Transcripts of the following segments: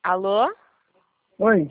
Alô? Oi,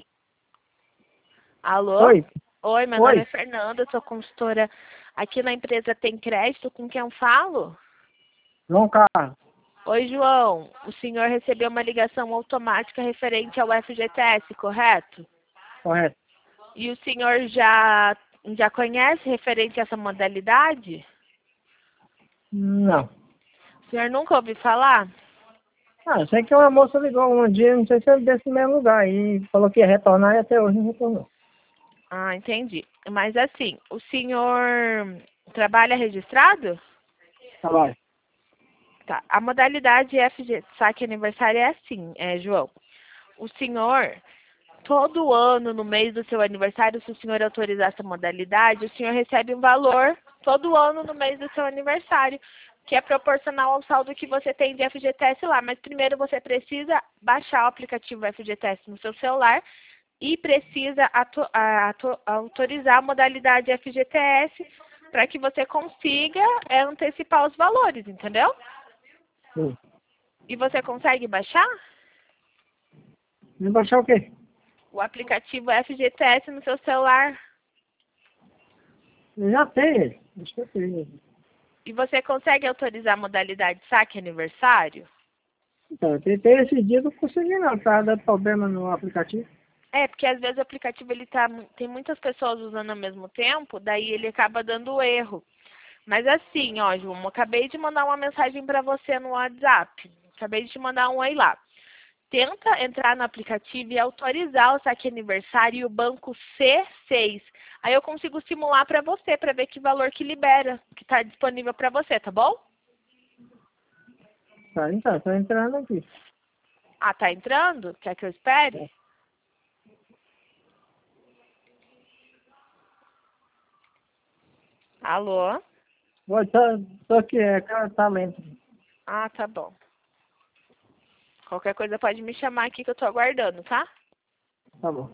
Alô? oi, Oi, meu nome é oi. Fernanda, sou consultora aqui na empresa Tem Crédito. Com quem eu falo? João Carlos, Oi, João. O senhor recebeu uma ligação automática referente ao FGTS, correto? correto. E o senhor já conhece referente a essa modalidade? Não. O senhor nunca ouviu falar? Eu sei que uma moça ligou um dia, não sei se é desse mesmo lugar, e falou que ia retornar e até hoje não retornou. Ah, entendi. Mas assim, o senhor trabalha registrado? Trabalho. Tá. A modalidade FG Saque Aniversário é assim, João. O senhor, todo ano, no mês do seu aniversário, se o senhor autorizar essa modalidade, o senhor recebe um valor todo ano no mês do seu aniversário, que é proporcional ao saldo que você tem de FGTS lá. Mas primeiro você precisa baixar o aplicativo FGTS no seu celular e precisa autorizar a modalidade FGTS para que você consiga antecipar os valores, entendeu? Sim. E você consegue baixar Me baixar o quê? o aplicativo FGTS no seu celular? Eu já tenho ele. Acho que eu tenho ele. E você consegue autorizar a modalidade saque aniversário? Então, eu tentei esses dias, não consegui não, tá dando problema no aplicativo. É, porque às vezes o aplicativo tem muitas pessoas usando ao mesmo tempo, daí ele acaba dando erro. Mas assim, ó, João, eu acabei de mandar uma mensagem para você no WhatsApp. Acabei de te mandar um oi lá. Tenta entrar no aplicativo e autorizar o saque aniversário e o banco C6. Aí eu consigo simular para você, para ver que valor que libera, que está disponível para você, tá bom? Tá, então, tô entrando aqui. Ah, tá entrando? Quer que eu espere? Alô? Oi, tô aqui, cara, tá lento. Ah, tá bom. Qualquer coisa pode me chamar aqui que eu tô aguardando, tá? Tá bom.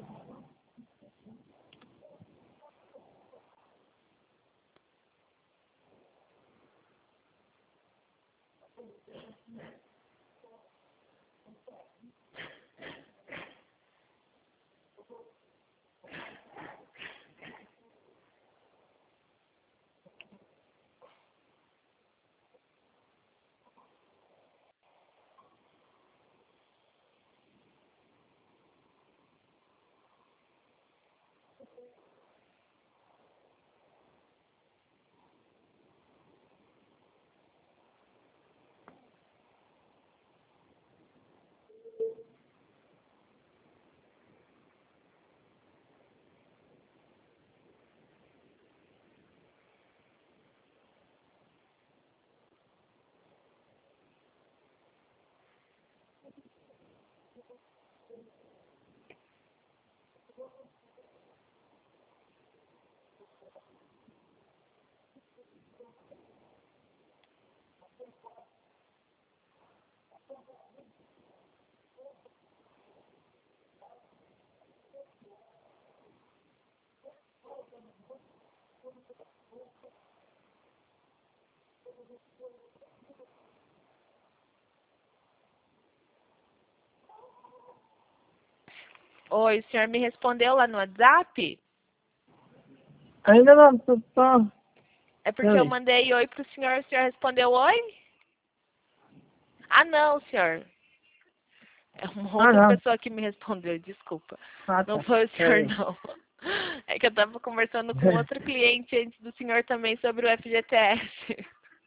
Oi, o senhor me respondeu lá no WhatsApp? Ainda não, tô... É porque eu Peraí. mandei oi pro senhor, o senhor respondeu oi? Ah, não, senhor. É uma Ah, outra não. pessoa que me respondeu, desculpa. Ah, Não tá. foi o senhor, Peraí. não. É que eu tava conversando com outro cliente antes do senhor também sobre o FGTS.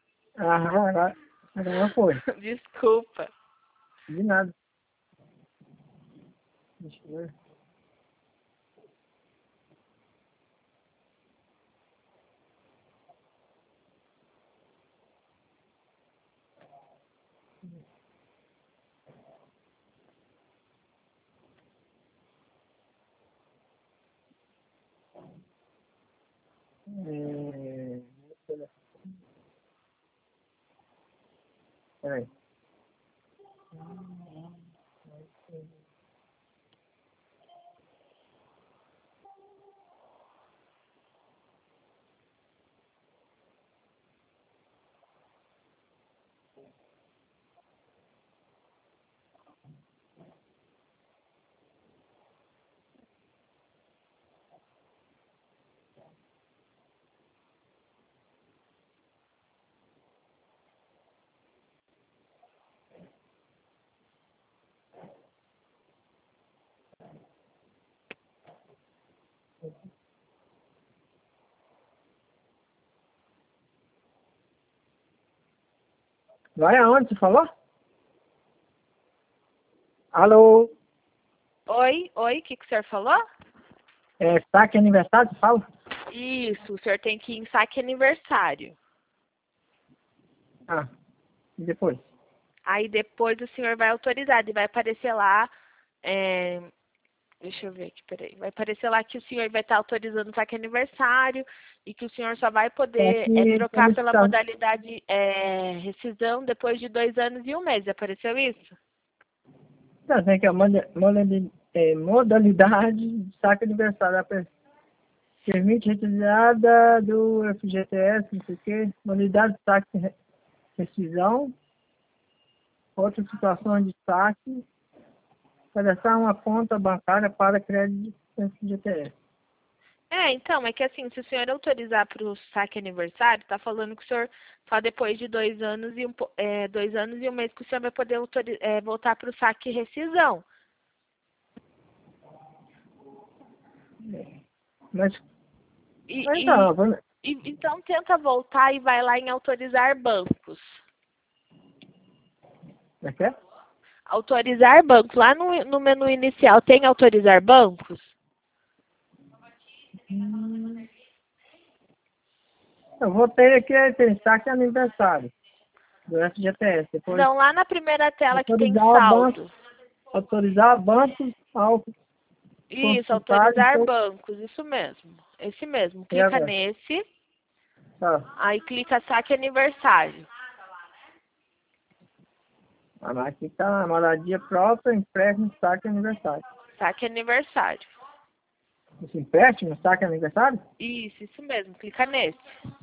Agora foi. Desculpa. De nada. Deixa eu ver. É... Peraí. Vai aonde você falou? Alô? Oi, o que o senhor falou? É saque aniversário, você fala? Isso, o senhor tem que ir em saque aniversário. Ah, e depois? Aí depois o senhor vai autorizar e vai aparecer lá, deixa eu ver aqui, peraí. Vai aparecer lá que o senhor vai estar autorizando o saque aniversário e que o senhor só vai Só poder que trocar ele pela tá... modalidade rescisão depois de 2 anos e 1 mês. Apareceu isso? Tá, tem que a modalidade de saque aniversário. Permite retirada do FGTS, não sei o quê. Modalidade de saque rescisão. Outra situação de saque. Cadastrar uma conta bancária para crédito FGTS. Então, é que assim, se o senhor autorizar para o saque aniversário, tá falando que o senhor só depois de 2 anos e 2 anos e 1 mês que o senhor vai poder voltar para o saque rescisão. Mas, E, então, e, então tenta voltar e vai lá em autorizar bancos. é que é? Autorizar bancos. Lá no menu inicial tem autorizar bancos? Eu vou ter aqui, tem saque aniversário do FGTS. Depois, Não, lá na primeira tela que tem autorizar saldo. bancos ao Isso, consultar, autorizar bancos, isso mesmo. Esse mesmo. e Clica agora? nesse, Tá. aí clica saque aniversário. Ah, mas aqui tá a moradia própria, empréstimo, saque aniversário. Saque aniversário. Esse empréstimo, saque aniversário? Isso mesmo. Clica nesse.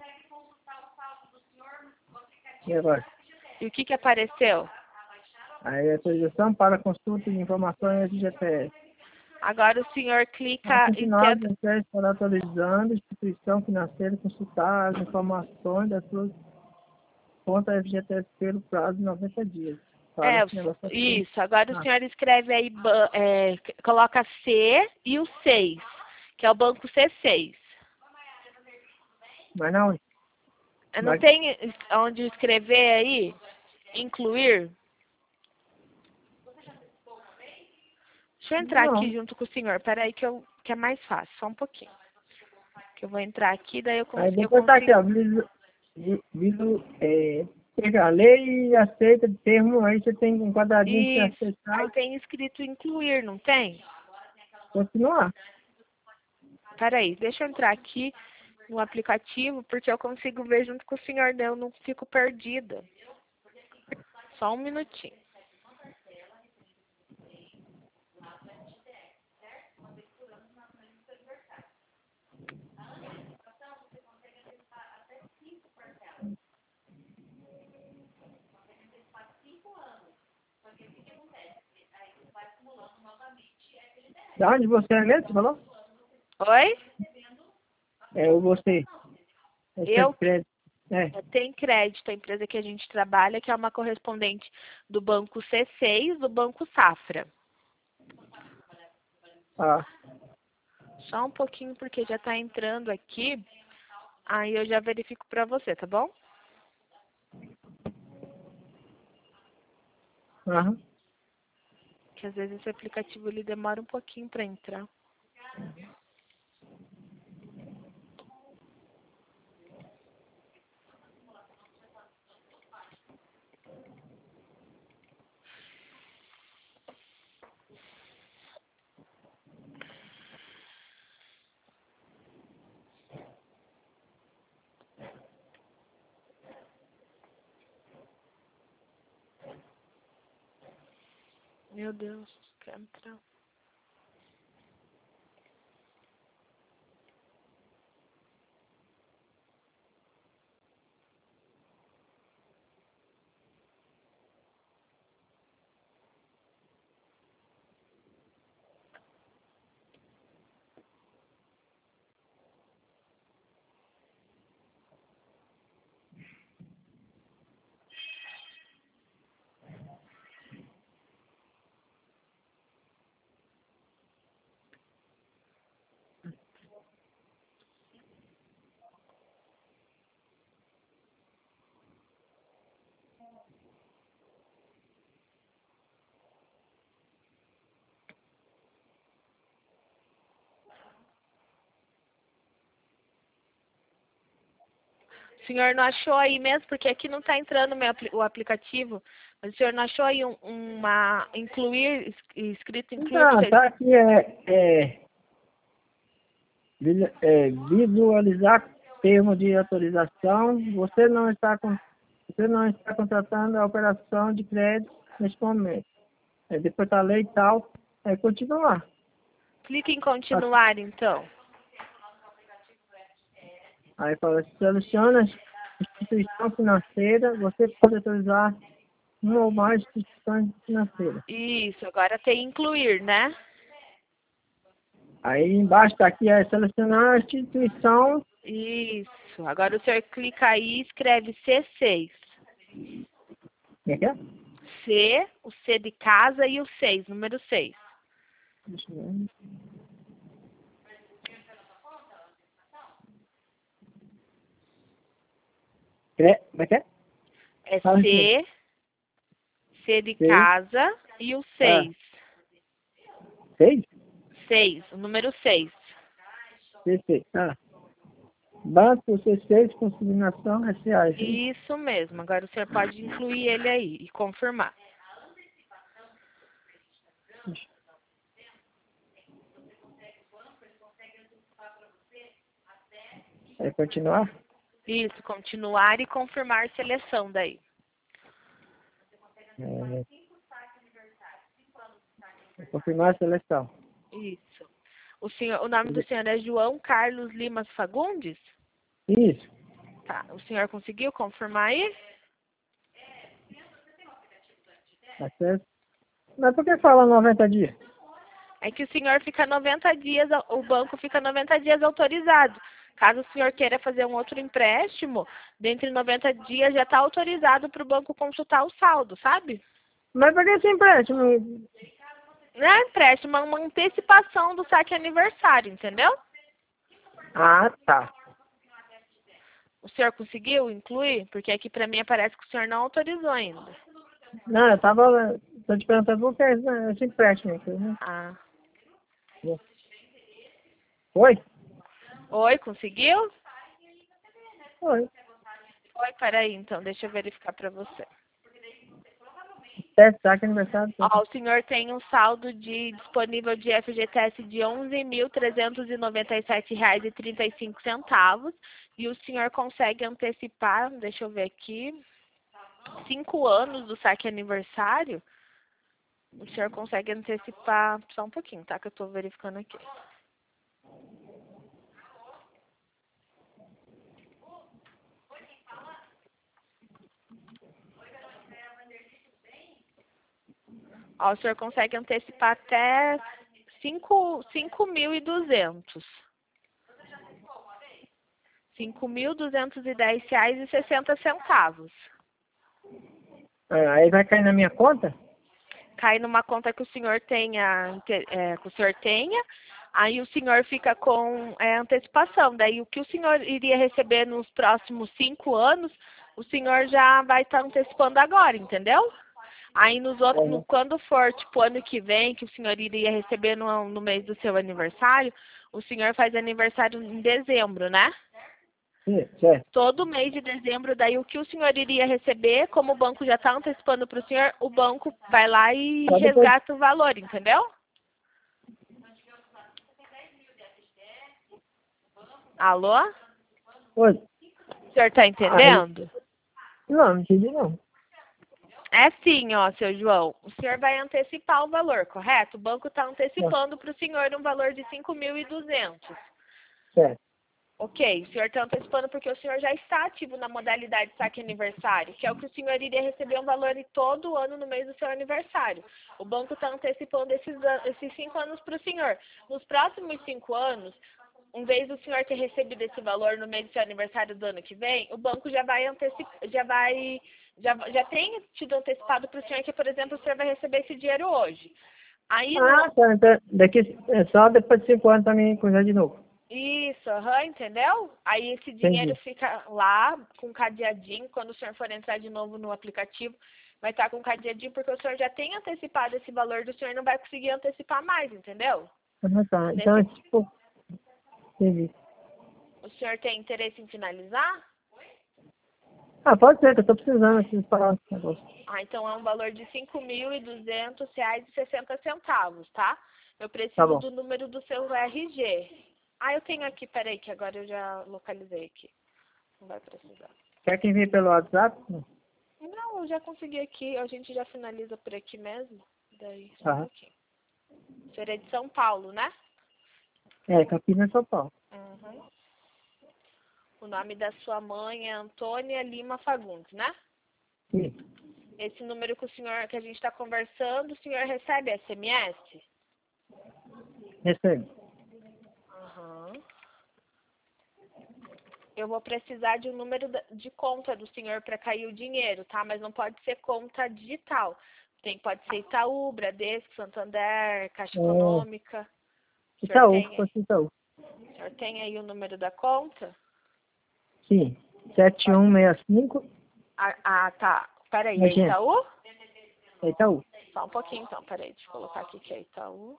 E agora? E o que apareceu? Aí, autorização para consulta de informações FGTS. Agora o senhor Para clica e continuar, tenta... você estará autorizando a instituição financeira a consultar as informações da sua conta FGTS pelo prazo de 90 dias. Para esse negócio aqui. Isso. Agora o Ah, senhor escreve aí, coloca C e o 6, que é o banco C6. mas não, Não mas, tem onde escrever aí? Incluir? Deixa eu entrar aqui não. junto com o senhor. Peraí que é mais fácil. Só um pouquinho. Que eu vou entrar aqui, daí Aí eu depois tá aqui, consigo... ó, pega a lei e aceita termo, aí você tem um quadradinho para Isso. Aí aceitar, tem escrito incluir, não tem? continuar. Peraí, deixa eu entrar aqui no aplicativo, porque eu consigo ver junto com o senhor, daí eu não fico perdida. Só um minutinho. Da onde você é mesmo, você falou? Oi? É, o você. É Eu crédito. É, tenho crédito, a empresa que a gente trabalha, que é uma correspondente do Banco C6, do Banco Safra. ah, Só um pouquinho, porque já está entrando aqui. Aí eu já verifico para você, tá bom? aham. Que às vezes esse aplicativo ele demora um pouquinho para entrar. Meu Deus, quer entrar. senhor não achou aí mesmo? Porque aqui não está entrando o aplicativo. Mas o senhor não achou aí incluir, escrito incluir? Então, tá aqui, visualizar termo de autorização. Você não está contratando a operação de crédito neste momento. Depois tá lei e tal, continuar. Clique em continuar, então. Aí fala, seleciona instituição financeira, você pode autorizar uma ou mais instituições financeiras. Isso, agora tem incluir, né? Aí embaixo está aqui, selecionar a instituição. Isso, agora o senhor clica aí e escreve C6. Como é que é? O C de casa e o 6, número 6. Deixa eu ver. Como é que é? É Fala C de C. casa e o 6. 6? 6, o número 6. C6. Banco C6, consignação SA. Isso mesmo, agora o senhor pode incluir ele aí e confirmar. Continuar? Isso, continuar e confirmar seleção daí. Confirmar a seleção. Isso. O nome do senhor é João Carlos Lima Fagundes? Isso. Tá, o senhor conseguiu confirmar aí? Acesso. Mas por que fala 90 dias? É que o senhor fica 90 dias, o banco fica 90 dias autorizado. Caso o senhor queira fazer um outro empréstimo, dentro de 90 dias já está autorizado para o banco consultar o saldo, sabe? Mas por que esse empréstimo? Não é empréstimo, é uma antecipação do saque aniversário, entendeu? Ah, tá. O senhor conseguiu incluir? Porque aqui para mim aparece que o senhor não autorizou ainda. Não, tô te perguntando por que esse empréstimo aqui, né? Ah. Oi? Oi, conseguiu? Oi. Oi, peraí, então, deixa eu verificar para você. Saque aniversário. Ó, o senhor tem um saldo disponível de FGTS de R$ 11.397,35 e o senhor consegue antecipar, deixa eu ver aqui, 5 anos do saque aniversário. O senhor consegue antecipar, só um pouquinho, tá? Que eu estou verificando aqui. Ó, o senhor consegue antecipar até 5.200. R$ 5.210,60. Aí vai cair na minha conta? Cai numa conta que o senhor tenha, aí o senhor fica com antecipação. Daí o que o senhor iria receber nos próximos 5 anos, o senhor já vai estar antecipando agora, entendeu? Aí nos outros, quando for tipo ano que vem, que o senhor iria receber no mês do seu aniversário, o senhor faz aniversário em dezembro, né? Sim, certo. Todo mês de dezembro, daí o que o senhor iria receber, como o banco já está antecipando para o senhor, o banco vai lá e resgata o valor, entendeu? Alô? Oi. O senhor está entendendo? Não entendi não. É sim, ó, seu João. O senhor vai antecipar o valor, correto? O banco está antecipando para o senhor um valor de 5.200. Certo. Ok, o senhor está antecipando porque o senhor já está ativo na modalidade saque aniversário, que é o que o senhor iria receber um valor de todo ano no mês do seu aniversário. O banco está antecipando esses 5 anos para o senhor. Nos próximos 5 anos, em vez do senhor ter recebido esse valor no mês do seu aniversário do ano que vem, o banco já tem tido antecipado para o senhor que, por exemplo, o senhor vai receber esse dinheiro hoje. Aí Tá. Então, só depois de 5 anos também coisa de novo. Isso, entendeu? Aí esse dinheiro Entendi. fica lá com cadeadinho, quando o senhor for entrar de novo no aplicativo, vai estar com cadeadinho, porque o senhor já tem antecipado esse valor do senhor, não vai conseguir antecipar mais, entendeu? Tá. Então, tipo, entendi. O senhor tem interesse em finalizar? Ah, pode ser, que eu tô precisando aqui parar esse negócio. Ah, então é um valor de R$ 5.200,60, tá? Eu Tá preciso bom. do número do seu RG. Ah, eu tenho aqui, peraí, que agora eu já localizei aqui. Não vai precisar. Quer que envie pelo WhatsApp? Não, eu já consegui aqui, a gente já finaliza por aqui mesmo. Daí, só um Tá. pouquinho. O senhor é de São Paulo, né? É, Campinas, São Paulo. Uhum. O nome da sua mãe é Antônia Lima Fagundes, né? Sim. Esse número que que a gente está conversando, o senhor recebe SMS? Recebe. Aham. Eu vou precisar de um número de conta do senhor para cair o dinheiro, tá? Mas não pode ser conta digital. Pode ser Itaú, Bradesco, Santander, Caixa Econômica. O senhor Itaú, tem, fosse Itaú. o senhor tem aí o número da conta? Sim. 7165. Tá. Peraí, é Agência. Itaú? É Itaú. Só um pouquinho então, peraí, deixa eu colocar aqui que é Itaú.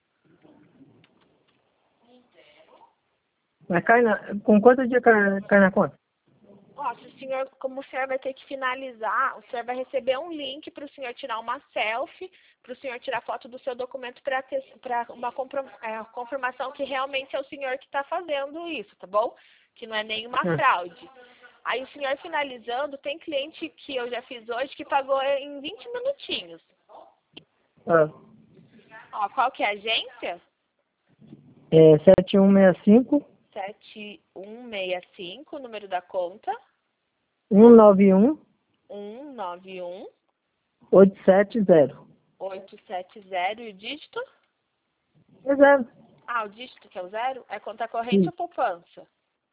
Mas com quanto dia cai na conta? Ó, se o senhor, como o senhor vai ter que finalizar, o senhor vai receber um link para o senhor tirar uma selfie, para o senhor tirar foto do seu documento para uma confirmação que realmente é o senhor que está fazendo isso, tá bom? Que não é nenhuma fraude. Aí o senhor finalizando, tem cliente que eu já fiz hoje que pagou em 20 minutinhos. Ah. Ó, qual que é a agência? É 7165. 7165, o número da conta. 191. 191 870. 870 e o dígito? É zero. Ah, o dígito que é o 0? É conta corrente Sim. ou poupança?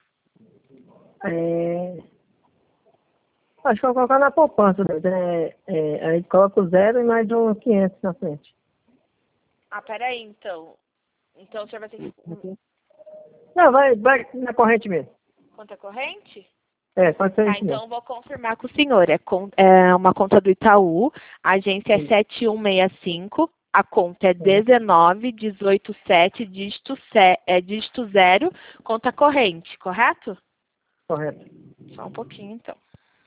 Acho que eu vou colocar na poupança. Né? Aí coloca o 0 e mais um 500 na frente. Ah, peraí, então. Então o senhor vai ter que... Não, vai na corrente mesmo. Conta corrente? Pode ser Tá, isso então mesmo. eu vou confirmar com o senhor. É uma conta do Itaú, a agência é Sim. 7165, a conta é 19187, dígito 0, conta corrente, correto? Correto. Só um pouquinho, então.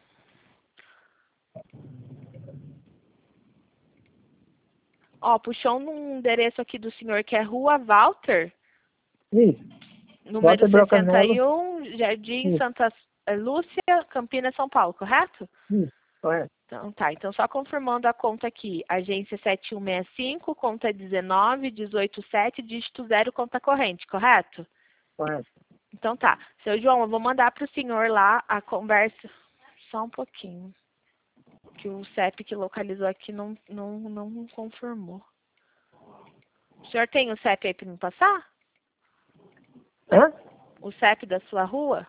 Ó, puxou um endereço aqui do senhor que é Rua Walter, Isso. número Walter Brocanello. 61, Jardim Isso. Santa Lúcia, Campinas, São Paulo, correto? Isso. Correto. Então tá, então só confirmando a conta aqui, agência 7165, conta 19187, dígito 0, conta corrente, correto? Correto. Então tá, seu João, eu vou mandar para o senhor lá a conversa, só um pouquinho, que o CEP que localizou aqui não confirmou. O senhor tem o CEP aí para me passar? Hã? O CEP da sua rua?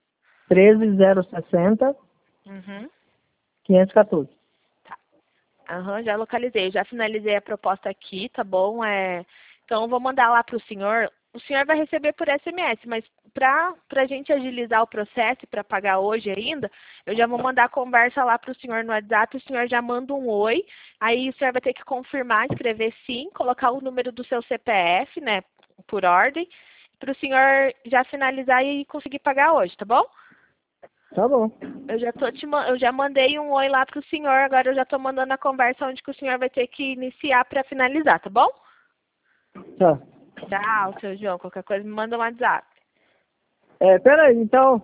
13060 Uhum. 514. Tá. Aham, já localizei, já finalizei a proposta aqui, tá bom? Então eu vou mandar lá para o senhor vai receber por SMS, mas para a gente agilizar o processo e para pagar hoje ainda, eu já vou mandar a conversa lá para o senhor no WhatsApp, o senhor já manda um oi, aí o senhor vai ter que confirmar, escrever sim, colocar o número do seu CPF, né, por ordem, para o senhor já finalizar e conseguir pagar hoje, tá bom? Tá bom. Eu já mandei um oi lá pro senhor, agora eu já tô mandando a conversa onde que o senhor vai ter que iniciar para finalizar, tá bom? Tá. Tchau, seu João. Qualquer coisa me manda um WhatsApp. Peraí, então.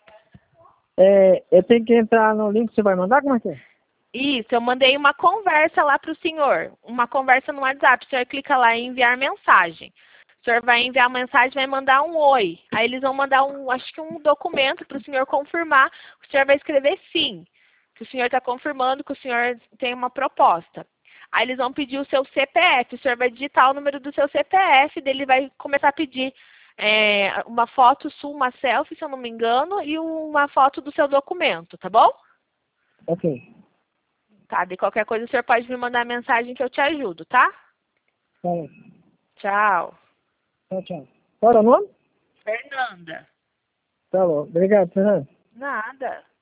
Eu tenho que entrar no link que você vai mandar? Como é que é? Isso, eu mandei uma conversa lá pro senhor. Uma conversa no WhatsApp. O senhor clica lá em enviar mensagem. O senhor vai enviar mensagem, vai mandar um oi. Aí eles vão mandar acho que um documento para o senhor confirmar. O senhor vai escrever sim. Que o senhor está confirmando que o senhor tem uma proposta. Aí eles vão pedir o seu CPF. O senhor vai digitar o número do seu CPF, dele vai começar a pedir uma foto sua, uma selfie, se eu não me engano, e uma foto do seu documento, tá bom? Ok. Tá, de qualquer coisa o senhor pode me mandar mensagem que eu te ajudo, tá? Tá bom. Tchau. Tchau, tchau. Qual é o nome? Fernanda. Tá bom. Obrigado, Fernando. Nada.